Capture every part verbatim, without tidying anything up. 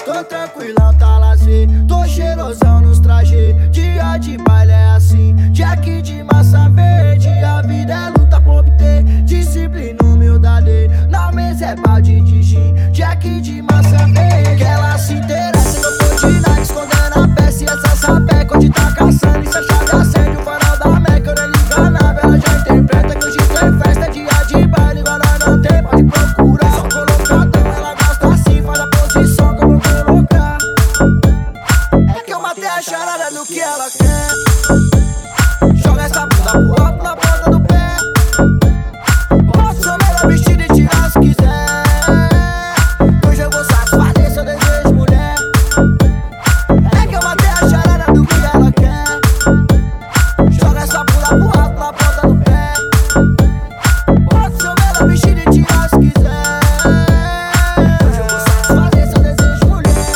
Tô tranquilão, tá lazer, tô cheirosão nos trajes. Dia de baile é assim, Jack de massa verde. A vida é luta por obter disciplina, humildade. Na mesa é balde de gin, Jack de massa verde. Que ela se interessa, eu tô de Nike, escondendo a peça. E essa sapeca onde tá caçando, e se a chave acende o farol da Meca. Eu nem liga nada, ela já interpreta que hoje tem festa. Dia de baile, igual nós não tem, pode procurar. Só colocadão, ela gosta assim, faz a posição que eu vou colocar. É que eu matei a charada do que ela quer. Joga essa bunda pro alto na ponta do pé. Posso ser melhor vestido e tirar se quiser. Hoje eu vou satisfazer seu desejo, mulher. É que eu matei a charada do que ela quer. Joga essa bunda pro alto na ponta do pé. Posso ser melhor vestido e tirar se quiser. Hoje eu vou satisfazer seu desejo, mulher.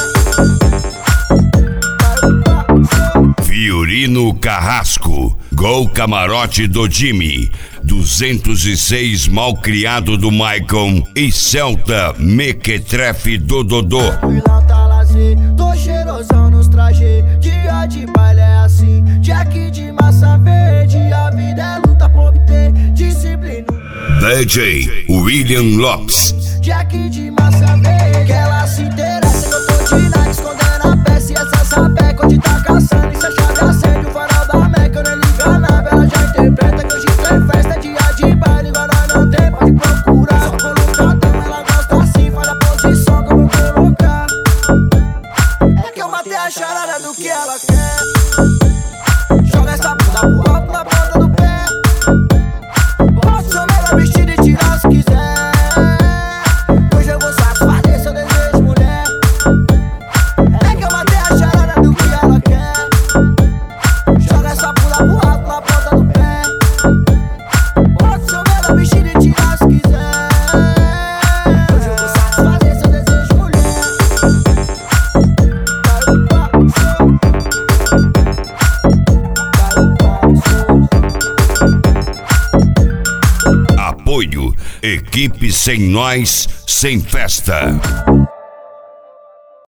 Fiorino Carrasco, Gol Camarote do Jimmy, duzentos e seis Malcriado do Maicon e Celta Mequetrefe do Dodô. Tranquilão, tá lazer, tô cheirosão nos trajes. Dia de baile é assim, Jack de massa verde. A vida é luta por obter disciplina. D J William Lopes. Jack de massa verde. Que ela se interessa, que eu tô de Nike, escondendo a peça. E essa sapeca onde tá caçando, e se a chave acende o farol da Meca. Eu nem liga nada, ela já interpreta que hoje tem festa. Dia de baile, igual nós não tem, pode procurar. Só colocadão, ela gosta assim, faz a posição que eu vou colocar. É que eu matei a charada do que ela quer. Joga essa bunda pro alto na ponta do pé. Posso ser melhor vestido e tirar se quiser. Hoje eu vou satisfazer seu desejo, mulher. É que eu matei a charada do que ela quer. Joga essa bunda pro alto na ponta do pé. Posso ser melhor vestido e tirar se quiser. Hoje eu vou satisfazer seu desejo, mulher. Apoio, equipe sem nós, sem festa.